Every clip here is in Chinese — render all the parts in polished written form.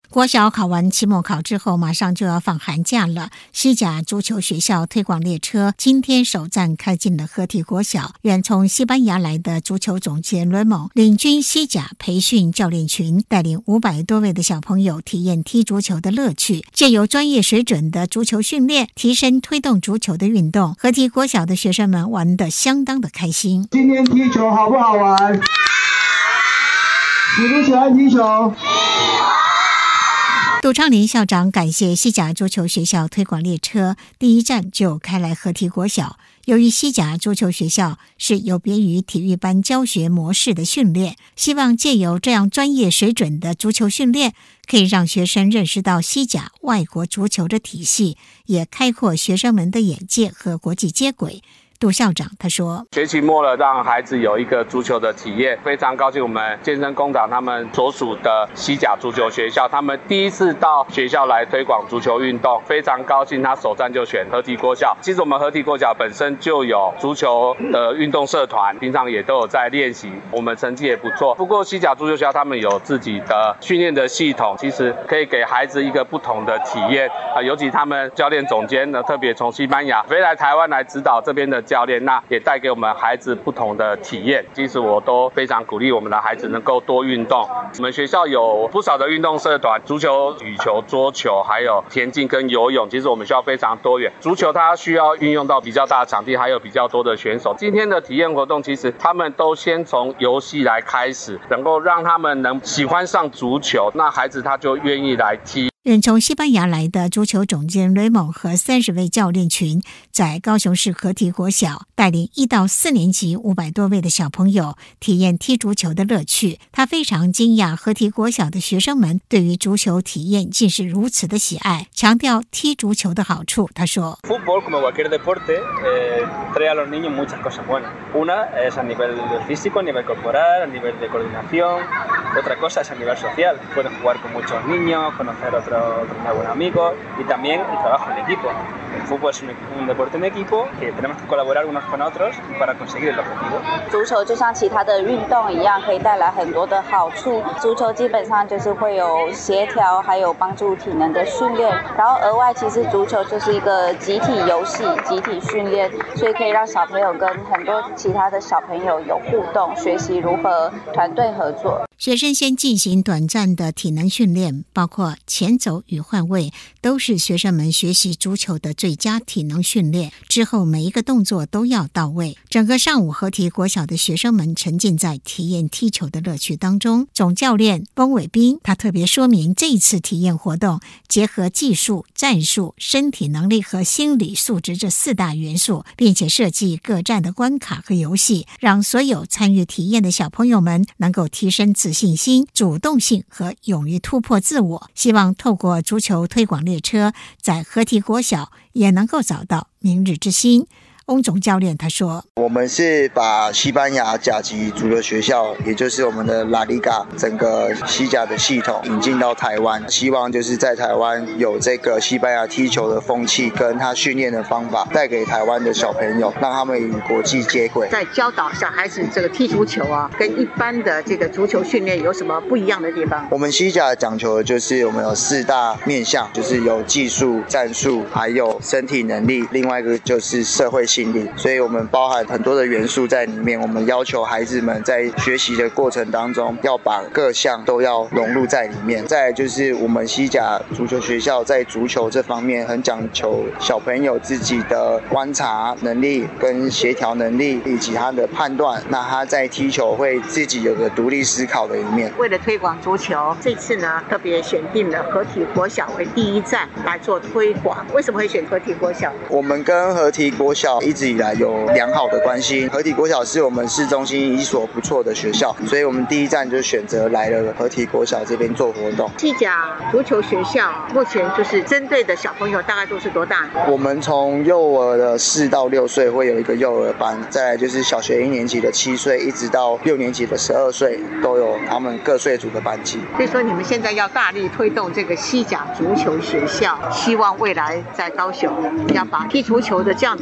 国小考完期末考之后，马上就要放寒假了。西甲足球学校推广列车今天首站开进了合体国小。远从西班牙来的足球总监雷蒙领军西甲培训教练群，带领500多位的小朋友体验踢足球的乐趣，借由专业水准的足球训练，提升推动足球的运动。合体国小的学生们玩得相当的开心。 今天踢球好不好玩？喜不喜欢踢球？ 杜昌林校长感谢西甲足球学校推广列车第一站就开来合体国小。由于西甲足球学校是有别于体育班教学模式的训练，希望借由这样专业水准的足球训练，可以让学生认识到西甲外国足球的体系，也开阔学生们的眼界和国际接轨。杜校长他说， 学期末了，让孩子有一个足球的体验，非常高兴我们健身工厂他们所属的西甲足球学校，他们第一次到学校来推广足球运动，非常高兴他首站就选合体国小。其实我们合体国小本身就有足球的运动社团，平常也都有在练习，我们成绩也不错。不过西甲足球学校他们有自己的训练的系统，其实可以给孩子一个不同的体验尤其他们教练总监呢，特别从西班牙飞来台湾来指导这边的教练，那也带给我们孩子不同的体验。其实我都非常鼓励我们的孩子能够多运动。我们学校有不少的运动社团，足球、羽球、桌球，还有田径跟游泳。其实我们学校非常多元。足球它需要运用到比较大的场地，还有比较多的选手。今天的体验活动，其实他们都先从游戏来开始，能够让他们能喜欢上足球，那孩子他就愿意来踢。 远从西班牙来的足球总监雷蒙和30位教练群，在高雄市合体国小带领1到4年级500多位的小朋友体验踢足球的乐趣。他非常惊讶合体国小的学生们对于足球体验竟是如此的喜爱，强调踢足球的好处。他说 Fútbol, como cualquier deporte, trae a los niños muchas cosas buenas. Una es a nivel físico, a nivel corporal, a nivel de coordinación. Otra cosa es a nivel social. Pueden jugar con muchos niños, conocer otros nuevos amigos y también el trabajo en equipo. El fútbol es un deporte en equipo que tenemos que colaborar unos con otros para conseguir el objetivo. 足球就像其他的运动一样，可以带来很多的好处。足球基本上就是会有协调，还有帮助体能的训练。然后额外，其实足球就是一个集体游戏、集体训练，所以可以让小朋友跟很多其他的小朋友有互动，学习如何团队合作。 学生先进行短暂的体能训练，包括前走与换位，都是学生们学习足球的最佳体能训练。之后每一个动作都要到位。整个上午合体国小的学生们沉浸在体验踢球的乐趣当中。总教练翁伟斌他特别说明，这一次体验活动结合技术、战术、身体能力和心理素质这4大元素，并且设计各站的关卡和游戏，让所有参与体验的小朋友们能够提升自信心、主动性和勇于突破自我。希望透过足球推广列车，在合体国小也能够找到明日之星。翁总教练他说， 我们是把西班牙甲级足球学校，也就是我们的拉里嘎整个西甲的系统引进到台湾，希望就是在台湾有这个西班牙踢球的风气跟他训练的方法带给台湾的小朋友，让他们与国际接轨。 在教导小孩子这个踢足球啊，跟一般的这个足球训练有什么不一样的地方？ 我们西甲讲求的就是我们有4大面向，就是有技术、战术，还有身体能力，另外一个就是社会心理，所以我们包含很多的元素在里面。我们要求孩子们在学习的过程当中，要把各项都要融入在里面。再来就是我们西甲足球学校在足球这方面很讲求小朋友自己的观察能力跟协调能力，以及他的判断。那他在踢球会自己有个独立思考的一面。 为了推广足球，这次呢特别选定了合体国小为第一站来做推广。为什么会选合体国小？ 我们跟合体国小一直以来有良好的关系。合体国小是我们市中心一所不错的学校，所以我们第一站就选择来了合体国小这边做活动。 西甲足球学校目前就是针对的小朋友大概都是多大？ 我们从幼儿的4到6岁会有一个幼儿班，再来就是小学1年级的7岁，一直到6年级的12岁，都有他们各岁组的班级。 所以说你们现在要大力推动这个西甲足球学校，希望未来在高雄要把踢足球的这样的一个训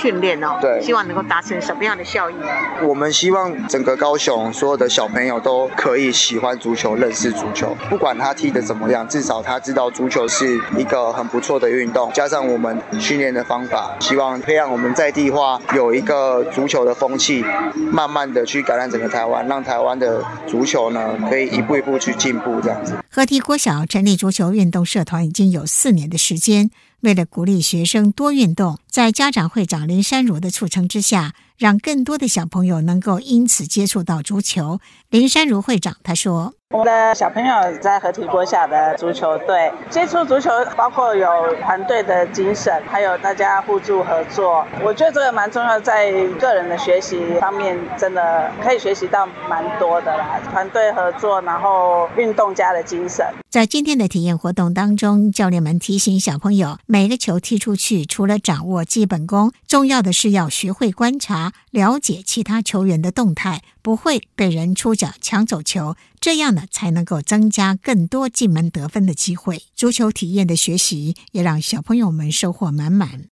训练哦。 对， 希望能够达成什么样的效益？ 我们希望整个高雄所有的小朋友都可以喜欢足球，认识足球，不管他踢得怎么样，至少他知道足球是一个很不错的运动。加上我们训练的方法，希望培养我们在地化有一个足球的风气，慢慢的去感染整个台湾，让台湾的足球呢可以一步一步去进步这样子。 河堤国小成立足球运动社团已经有4年的时间，为了鼓励学生多运动，在家长会长林珊如的促成之下，让更多的小朋友能够因此接触到足球。林珊如会长他说， 我的小朋友在河堤国小的足球队接触足球，包括有团队的精神，还有大家互助合作。我觉得这个蛮重要，在个人的学习方面，真的可以学习到蛮多的啦。团队合作，然后运动家的精神。 在今天的体验活动当中，教练们提醒小朋友，每个球踢出去，除了掌握基本功，重要的是要学会观察，了解其他球员的动态，不会被人出脚抢走球，这样呢才能够增加更多进门得分的机会。足球体验的学习也让小朋友们收获满满。